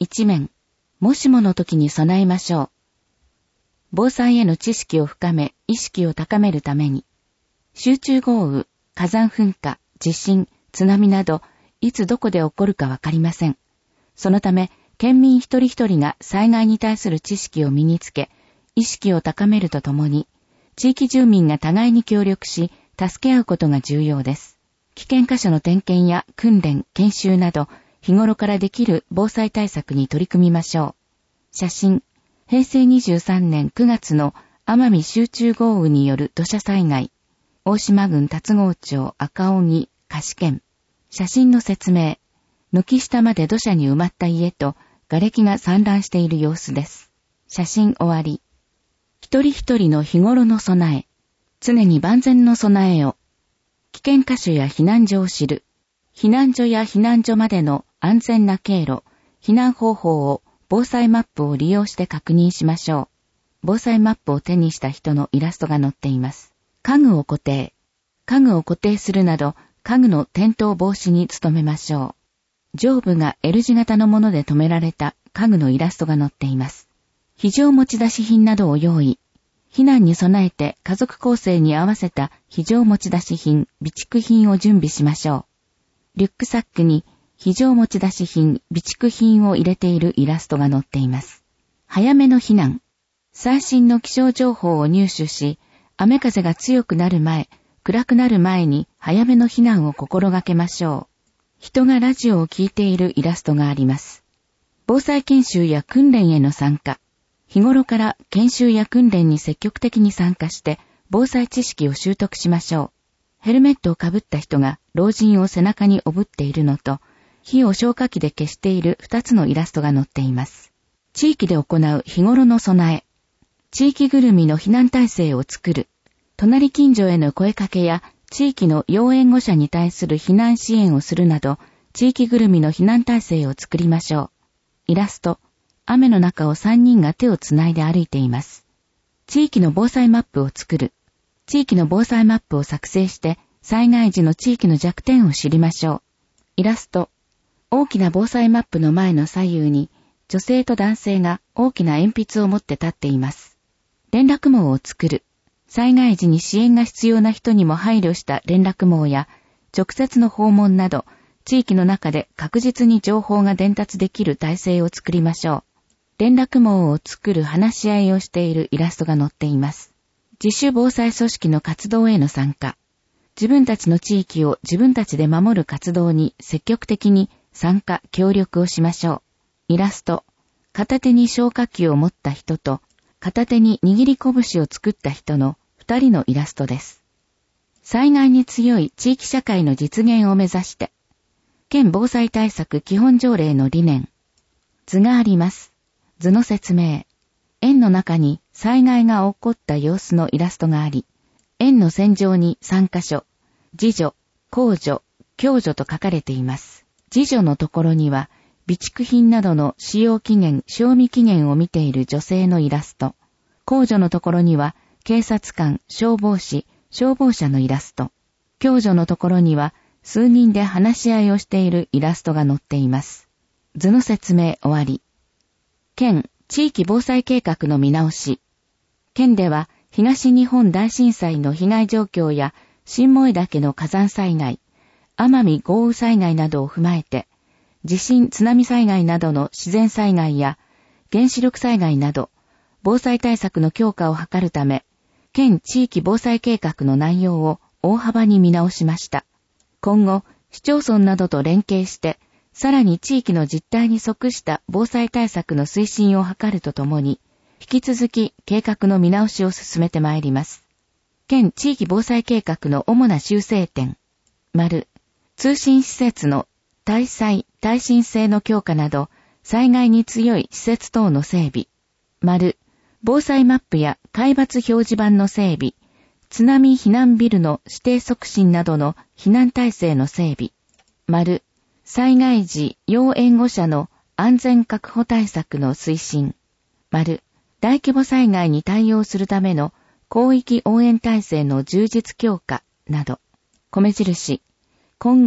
一面、もしもの時に備えましょう。防災への知識を深め、意識を高めるために、集中豪雨、火山噴火、地震、津波など、いつどこで起こるかわかりません。そのため、県民一人一人が災害に対する知識を身につけ、意識を高めるとともに、地域住民が互いに協力し、助け合うことが重要です。危険箇所の点検や訓練、研修など、日頃からできる防災対策に取り組みましょう。写真、平成23年9月の奄美集中豪雨による土砂災害。大島郡龍郷町赤荻菓県。写真の説明。軒下まで土砂に埋まった家と瓦礫が散乱している様子です。写真終わり。一人一人の日頃の備え。常に万全の備えを。危険箇所や避難所を知る。避難所や避難所までの安全な経路、避難方法を防災マップを利用して確認しましょう。防災マップを手にした人のイラストが載っています。家具を固定。家具を固定するなど、家具の転倒防止に努めましょう。上部が L 字型のもので留められた家具のイラストが載っています。非常持ち出し品などを用意。避難に備えて家族構成に合わせた非常持ち出し品、備蓄品を準備しましょう。リュックサックに非常持ち出し品、備蓄品を入れているイラストが載っています。早めの避難。最新の気象情報を入手し、雨風が強くなる前、暗くなる前に早めの避難を心がけましょう。人がラジオを聞いているイラストがあります。防災研修や訓練への参加。日頃から研修や訓練に積極的に参加して防災知識を習得しましょう。ヘルメットをかぶった人が老人を背中におぶっているのと、火を消火器で消している2つのイラストが載っています。地域で行う日頃の備え。地域ぐるみの避難体制を作る。隣近所への声かけや地域の要援護者に対する避難支援をするなど、地域ぐるみの避難体制を作りましょう。イラスト。雨の中を3人が手をつないで歩いています。地域の防災マップを作る。地域の防災マップを作成して、災害時の地域の弱点を知りましょう。イラスト。大きな防災マップの前の左右に、女性と男性が大きな鉛筆を持って立っています。連絡網を作る。災害時に支援が必要な人にも配慮した連絡網や、直接の訪問など、地域の中で確実に情報が伝達できる体制を作りましょう。連絡網を作る話し合いをしているイラストが載っています。自主防災組織の活動への参加。自分たちの地域を自分たちで守る活動に積極的に参加、協力をしましょう。イラスト。片手に消火器を持った人と、片手に握り拳を作った人の2人のイラストです。災害に強い地域社会の実現を目指して、県防災対策基本条例の理念。図があります。図の説明。円の中に災害が起こった様子のイラストがあり、円の線上に3カ所、自助、公助、共助と書かれています。自助のところには、備蓄品などの使用期限、賞味期限を見ている女性のイラスト。公助のところには、警察官、消防士、消防車のイラスト。共助のところには、数人で話し合いをしているイラストが載っています。図の説明終わり。県地域防災計画の見直し。県では東日本大震災の被害状況や新燃岳の火山災害、奄美豪雨災害などを踏まえて、地震津波災害などの自然災害や原子力災害など、防災対策の強化を図るため、県地域防災計画の内容を大幅に見直しました。今後、市町村などと連携して、さらに地域の実態に即した防災対策の推進を図るとともに、引き続き計画の見直しを進めてまいります。県地域防災計画の主な修正点。通信施設の耐災・耐震性の強化など、災害に強い施設等の整備。防災マップや海抜表示板の整備。津波避難ビルの指定促進などの避難体制の整備。災害時要援護者の安全確保対策の推進。大規模災害に対応するための広域応援体制の充実強化など。米印。今後、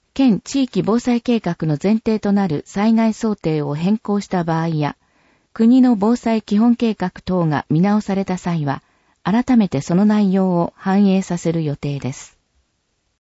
県地域防災計画の前提となる災害想定を変更した場合や、国の防災基本計画等が見直された際は、改めてその内容を反映させる予定です。